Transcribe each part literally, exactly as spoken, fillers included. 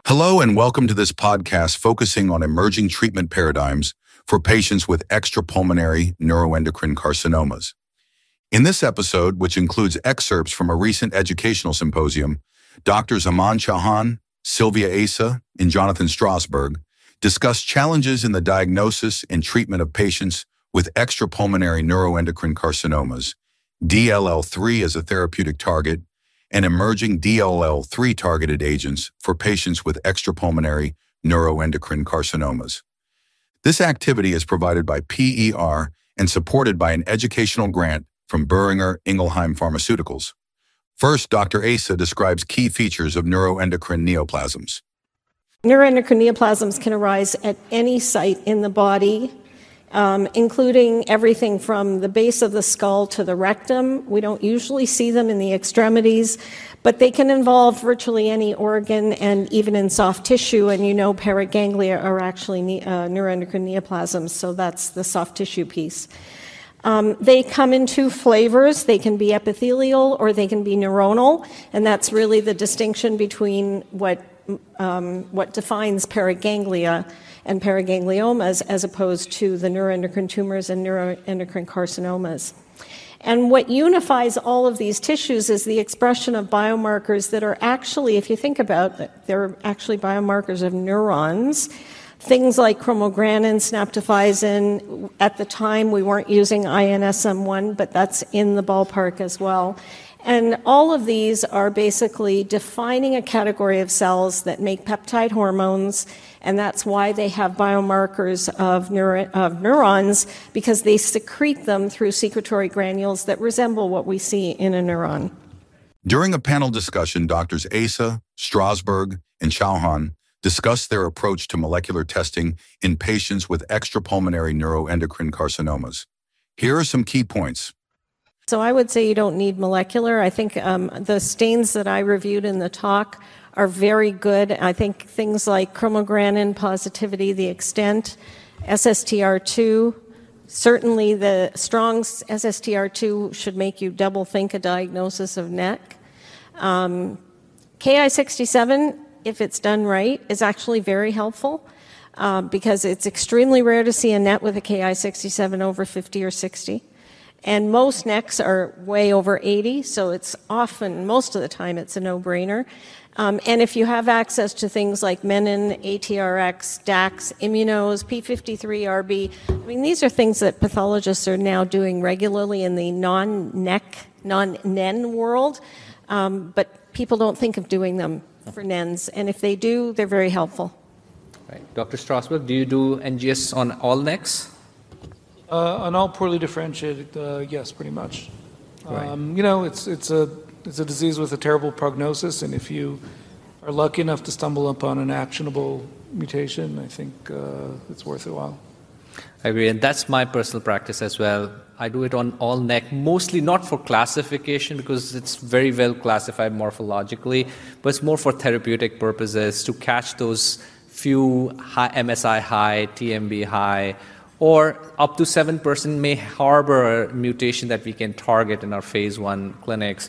Hello and welcome to this podcast focusing on emerging treatment paradigms for patients with extrapulmonary neuroendocrine carcinomas. In this episode, which includes excerpts from a recent educational symposium, Doctors Aman Chauhan, Sylvia Asa, and Jonathan Strasberg discuss challenges in the diagnosis and treatment of patients with extrapulmonary neuroendocrine carcinomas, D L L three as a therapeutic target, and emerging D L L three targeted agents for patients with extrapulmonary neuroendocrine carcinomas. This activity is provided by P E R and supported by an educational grant from Boehringer Ingelheim Pharmaceuticals. First, Doctor Asa describes key features of neuroendocrine neoplasms. Neuroendocrine neoplasms can arise at any site in the body, Um, including everything from the base of the skull to the rectum. We don't usually see them in the extremities, but they can involve virtually any organ and even in soft tissue, and you know paraganglia are actually ne- uh, neuroendocrine neoplasms, so that's the soft tissue piece. Um, they come in two flavors. They can be epithelial or they can be neuronal, and that's really the distinction between what, um, what defines paraganglia and paragangliomas as opposed to the neuroendocrine tumors and neuroendocrine carcinomas. And what unifies all of these tissues is the expression of biomarkers that are actually, if you think about it, they're actually biomarkers of neurons. Things like chromogranin, synaptophysin. At the time, we weren't using I N S M one, but that's in the ballpark as well. And all of these are basically defining a category of cells that make peptide hormones, and that's why they have biomarkers of, neuro- of neurons, because they secrete them through secretory granules that resemble what we see in a neuron. During a panel discussion, Doctors Asa, Strasberg, and Chauhan discussed their approach to molecular testing in patients with extrapulmonary neuroendocrine carcinomas. Here are some key points. So I would say you don't need molecular. I think um, the stains that I reviewed in the talk are very good. I think things like chromogranin positivity, the extent, S S T R two, certainly the strong S S T R two should make you double think a diagnosis of N E C. Um, K I sixty-seven, if it's done right, is actually very helpful uh, because it's extremely rare to see a N E T with a K I sixty-seven over fifty or sixty. And most N E Cs are way over eighty, so it's often, most of the time, it's a no-brainer. Um, and if you have access to things like menin, A T R X, DAX, immunos, P fifty-three R B, I mean, these are things that pathologists are now doing regularly in the non-N E C, non-N E N world, um, but people don't think of doing them for N E Ns, and if they do, they're very helpful. Right. Doctor Strasberg, do you do N G S on all N E Cs? Uh, on all poorly differentiated, uh, yes, pretty much. Right. Um, you know, it's it's a it's a disease with a terrible prognosis, and if you are lucky enough to stumble upon an actionable mutation, I think uh, it's worth a while. I agree, and that's my personal practice as well. I do it on all N E C, mostly not for classification because it's very well classified morphologically, but it's more for therapeutic purposes to catch those few high M S I high, T M B high, or up to seven percent may harbor a mutation that we can target in our phase one clinics.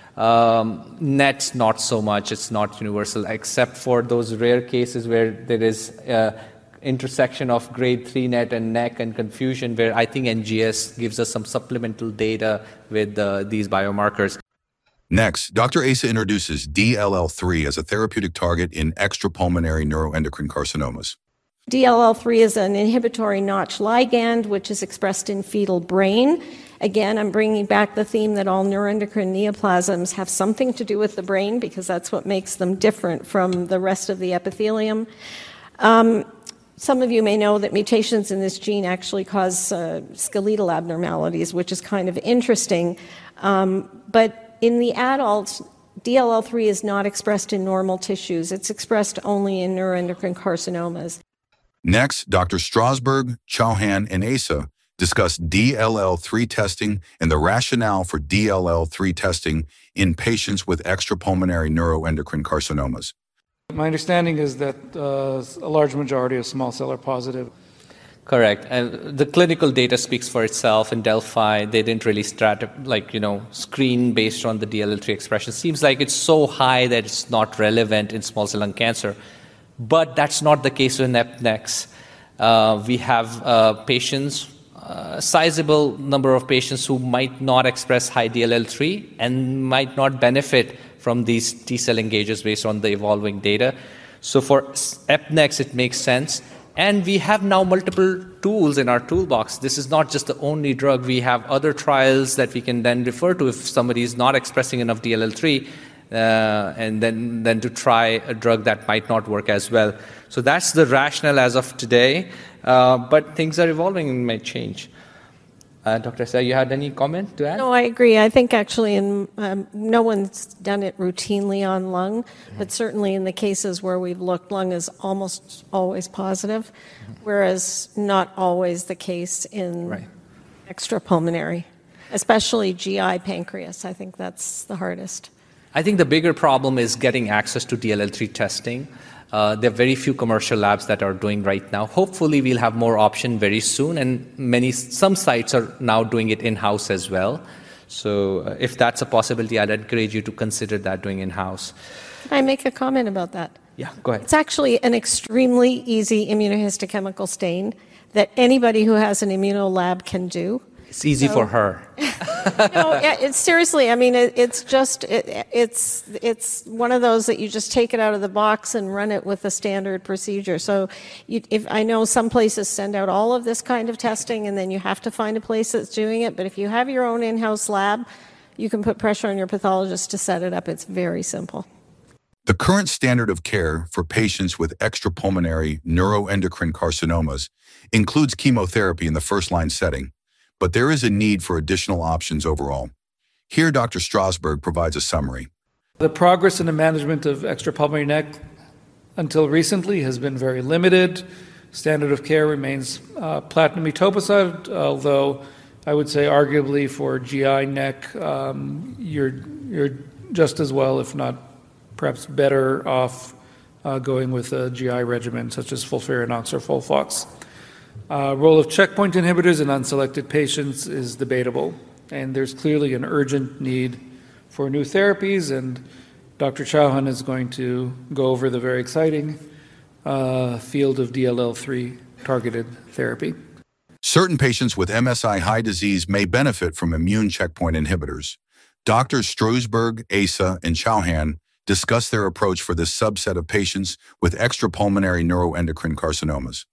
Um, N E T, not so much. It's not universal, except for those rare cases where there is uh, intersection of grade three N E T and N E C and confusion, where I think N G S gives us some supplemental data with uh, these biomarkers. Next, Doctor Asa introduces D L L three as a therapeutic target in extrapulmonary neuroendocrine carcinomas. D L L three is an inhibitory Notch ligand, which is expressed in fetal brain. Again, I'm bringing back the theme that all neuroendocrine neoplasms have something to do with the brain because that's what makes them different from the rest of the epithelium. Um, some of you may know that mutations in this gene actually cause uh, skeletal abnormalities, which is kind of interesting. Um, but in the adults, D L L three is not expressed in normal tissues. It's expressed only in neuroendocrine carcinomas. Next, Doctors Strasberg, Chauhan, and Asa discuss D L L three testing and the rationale for D L L three testing in patients with extrapulmonary neuroendocrine carcinomas. My understanding is that uh, a large majority of small cell are positive. Correct. And the clinical data speaks for itself. In Delphi, they didn't really strat- like, you know, screen based on the D L L three expression. Seems like it's so high that it's not relevant in small cell lung cancer. But that's not the case with Epnex. Uh, we have uh, patients, a uh, sizable number of patients who might not express high D L L three and might not benefit from these T-cell engagers based on the evolving data. So for Epnex, it makes sense. And we have now multiple tools in our toolbox. This is not just the only drug. We have other trials that we can then refer to if somebody is not expressing enough D L L three, uh, and then, then to try a drug that might not work as well. So that's the rationale as of today, uh, but things are evolving and may change. Uh, Doctor Essa, you had any comment to add? No, I agree. I think actually in, um, no one's done it routinely on lung, mm-hmm. but certainly in the cases where we've looked, lung is almost always positive, mm-hmm. whereas not always the case in right. extrapulmonary, especially G I pancreas. I think that's the hardest. I think the bigger problem is getting access to D L L three testing. Uh, there are very few commercial labs that are doing right now. Hopefully, we'll have more option very soon, and many some sites are now doing it in-house as well. So uh, if that's a possibility, I'd encourage you to consider that doing in-house. Can I make a comment about that? Yeah, go ahead. It's actually an extremely easy immunohistochemical stain that anybody who has an immunolab can do. It's easy so, for her. No, it's seriously. I mean, it, it's just it, it's it's one of those that you just take it out of the box and run it with a standard procedure. So, you, if I know some places send out all of this kind of testing, and then you have to find a place that's doing it. But if you have your own in-house lab, you can put pressure on your pathologist to set it up. It's very simple. The current standard of care for patients with extrapulmonary neuroendocrine carcinomas includes chemotherapy in the first-line setting. But there is a need for additional options overall. Here, Doctor Strasberg provides a summary. The progress in the management of extrapulmonary N E C until recently has been very limited. Standard of care remains uh, platinum etoposide, although I would say arguably for G I N E C, um, you're, you're just as well, if not perhaps better off uh, going with a G I regimen such as FOLFIRINOX or FOLFOX. Uh, role of checkpoint inhibitors in unselected patients is debatable, and there's clearly an urgent need for new therapies, and Doctor Chauhan is going to go over the very exciting uh, field of D L L three targeted therapy. Certain patients with M S I high disease may benefit from immune checkpoint inhibitors. Doctors Strasberg, Essa, and Chauhan discuss their approach for this subset of patients with extrapulmonary neuroendocrine carcinomas.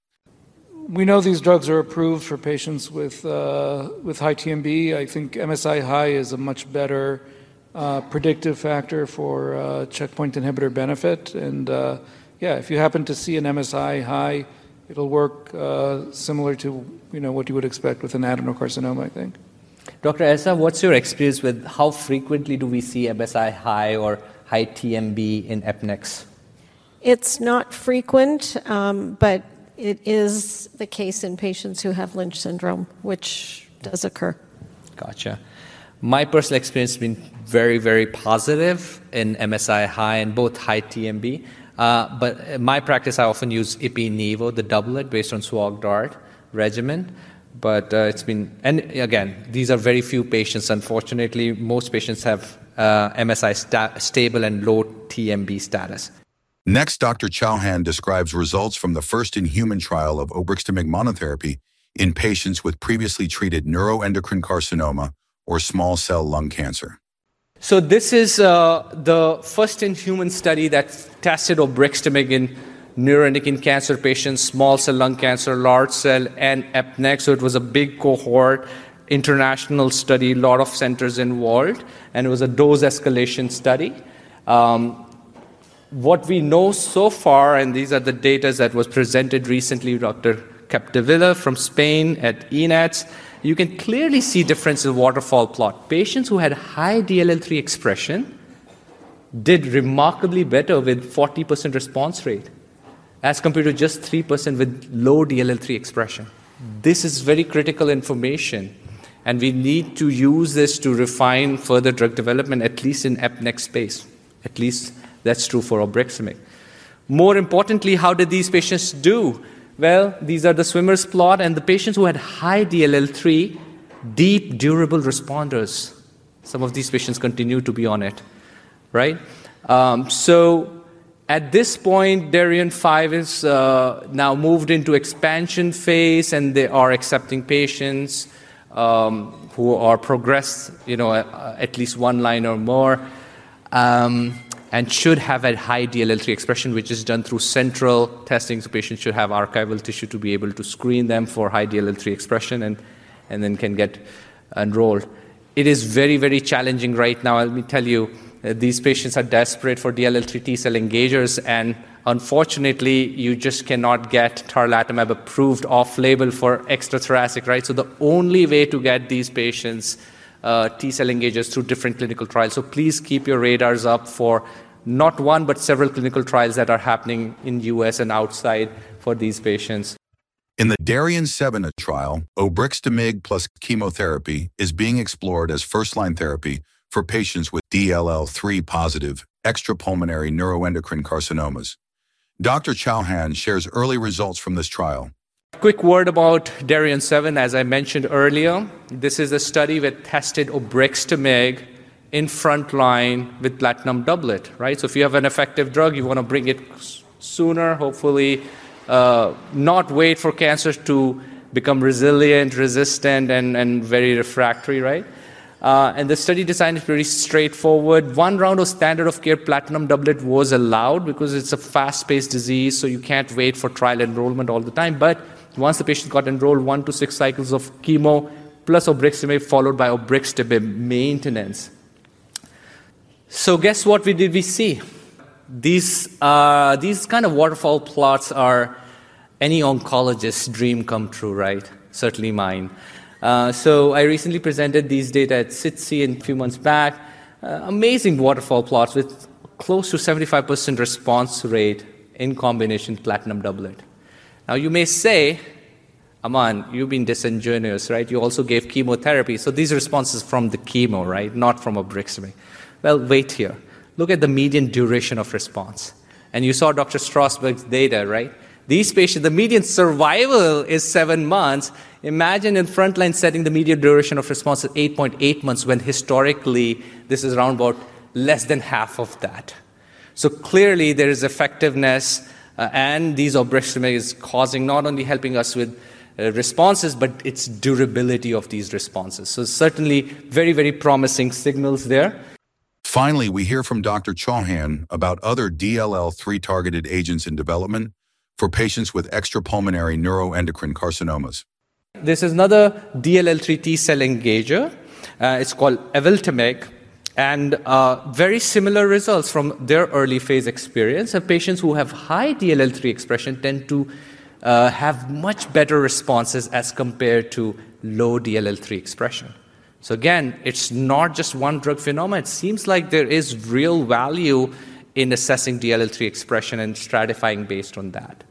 We know these drugs are approved for patients with uh, with high T M B. I think M S I high is a much better uh, predictive factor for uh, checkpoint inhibitor benefit. And uh, yeah, if you happen to see an M S I high, it'll work uh, similar to you know what you would expect with an adenocarcinoma, I think. Doctor Essa, what's your experience with how frequently do we see M S I high or high T M B in Epnex? It's not frequent, um, but it is the case in patients who have Lynch syndrome, which does occur. Gotcha. My personal experience has been very, very positive in M S I high and both high T M B. Uh, but in my practice, I often use Ipi-Nivo, the doublet based on SWOG-DART regimen. But uh, it's been, and again, these are very few patients. Unfortunately, most patients have uh, M S I sta- stable and low T M B status. Next, Doctor Chauhan describes results from the first-in-human trial of obrixtamig monotherapy in patients with previously treated neuroendocrine carcinoma or small cell lung cancer. So this is uh, the first-in-human study that tested obrixtamig in neuroendocrine cancer patients, small cell lung cancer, large cell, and Epnex. So it was a big cohort, international study, a lot of centers involved, and it was a dose escalation study. Um, What we know so far, and these are the data that was presented recently, Doctor Capdevila from Spain at E N A T S, you can clearly see difference in waterfall plot. Patients who had high D L L three expression did remarkably better with forty percent response rate as compared to just three percent with low D L L three expression. This is very critical information, and we need to use this to refine further drug development, at least in Epnex space, at least. That's true for obrixtamig. More importantly, how did these patients do? Well, these are the swimmer's plot, and the patients who had high D L L three, deep, durable responders. Some of these patients continue to be on it, right? Um, so, At this point, Darien five is uh, now moved into expansion phase, and they are accepting patients um, who are progressed, you know, uh, at least one line or more, um, and should have a high D L L three expression, which is done through central testing. So patients should have archival tissue to be able to screen them for high D L L three expression, and, and then can get enrolled. It is very, very challenging right now. Let me tell you, uh, these patients are desperate for D L L three T-cell engagers, and unfortunately, you just cannot get tarlatamab approved off-label for extrathoracic, right? So the only way to get these patients uh, T-cell engagers through different clinical trials. So please keep your radars up for not one, but several clinical trials that are happening in U S and outside for these patients. In the Darien seven trial, obrixtamig plus chemotherapy is being explored as first-line therapy for patients with D L L three positive extrapulmonary neuroendocrine carcinomas. Doctor Chauhan shares early results from this trial. Quick word about Darien seven. As I mentioned earlier, this is a study that tested obrixtamig in frontline with platinum doublet, right? So if you have an effective drug, you want to bring it sooner, hopefully uh, not wait for cancer to become resilient, resistant, and, and very refractory, right? Uh, and the study design is pretty straightforward. One round of standard of care platinum doublet was allowed because it's a fast-paced disease, so you can't wait for trial enrollment all the time. But once the patient got enrolled, one to six cycles of chemo plus obrixtamig followed by obrixtamig maintenance. So guess what we did we see? These, uh, these kind of waterfall plots are any oncologist's dream come true, right? Certainly mine. Uh, so I recently presented these data at SITC a few months back. Uh, amazing waterfall plots with close to seventy-five percent response rate in combination platinum doublet. Now you may say, Aman, you've been disingenuous, right? You also gave chemotherapy. So these responses from the chemo, right? Not from obrixtamig. Well, wait here. Look at the median duration of response. And you saw Doctor Strasberg's data, right? These patients, the median survival is seven months. Imagine in frontline setting, the median duration of response is eight point eight months, when historically this is around about less than half of that. So clearly there is effectiveness, uh, and these obrixtamig is causing, not only helping us with uh, responses, but its durability of these responses. So certainly very, very promising signals there. Finally, we hear from Doctor Chauhan about other D L L three targeted agents in development for patients with extrapulmonary neuroendocrine carcinomas. This is another D L L three T-cell engager. Uh, it's called evoltamig, and uh, very similar results from their early phase experience. And patients who have high D L L three expression tend to uh, have much better responses as compared to low D L L three expression. So again, it's not just one drug phenomenon. It seems like there is real value in assessing D L L three expression and stratifying based on that.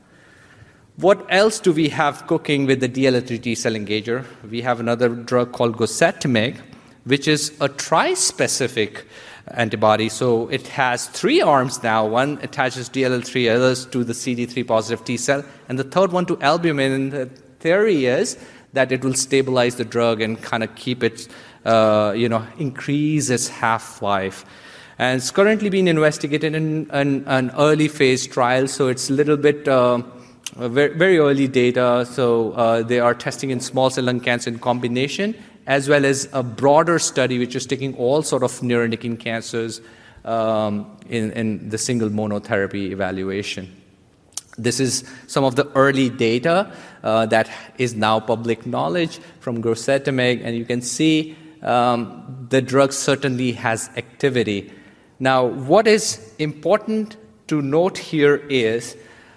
What else do we have cooking with the D L L three T-cell engager? We have another drug called gosetamig, which is a tri-specific antibody. So it has three arms now. One attaches D L L three, others to the C D three positive T-cell, and the third one to albumin. And the theory is that it will stabilize the drug and kind of keep it, uh, you know, increase its half-life. And it's currently being investigated in an, an early phase trial, so it's a little bit uh, very, very early data. So uh, they are testing in small cell lung cancer in combination, as well as a broader study which is taking all sort of neuroendocrine cancers um, in, in the single monotherapy evaluation. This is some of the early data uh, that is now public knowledge from gosetamig, and you can see um, the drug certainly has activity. Now, what is important to note here is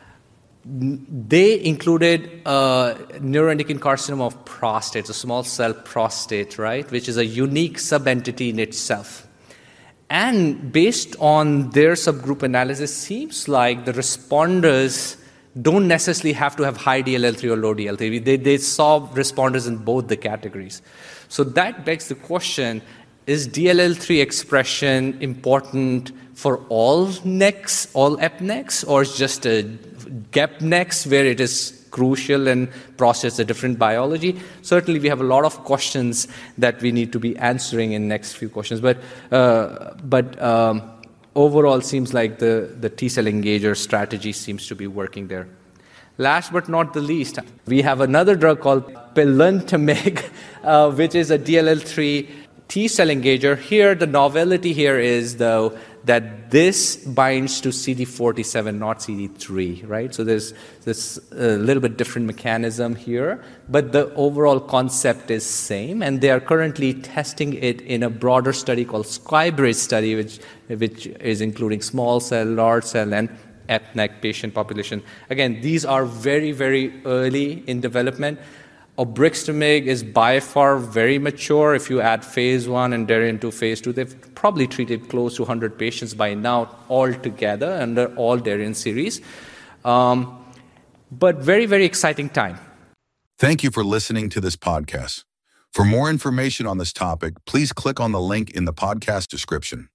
they included uh, neuroendocrine carcinoma of prostate, a small cell prostate, right, which is a unique subentity in itself. And based on their subgroup analysis, seems like the responders don't necessarily have to have high D L L three or low D L L three. They, they saw responders in both the categories. So that begs the question, is D L L three expression important for all N E Cs, all E P N E Cs, or is just a gap N E Cs where it is crucial and process a different biology? Certainly, we have a lot of questions that we need to be answering in next few questions. But, uh, but um, overall seems like the, the T-cell engager strategy seems to be working there. Last but not the least, we have another drug called Pelentamig, uh, which is a D L L three T-cell engager. Here, the novelty here is, though, that this binds to C D forty-seven, not C D three, right? So there's this a uh, little bit different mechanism here, but the overall concept is same, and they are currently testing it in a broader study called SkyBridge study, which, which is including small cell, large cell, and ethnic patient population. Again, these are very, very early in development. Obrixtamig is by far very mature. If you add phase one and Darien to phase two, they've probably treated close to one hundred patients by now altogether under all Darien series. Um, but very, very exciting time. Thank you for listening to this podcast. For more information on this topic, please click on the link in the podcast description.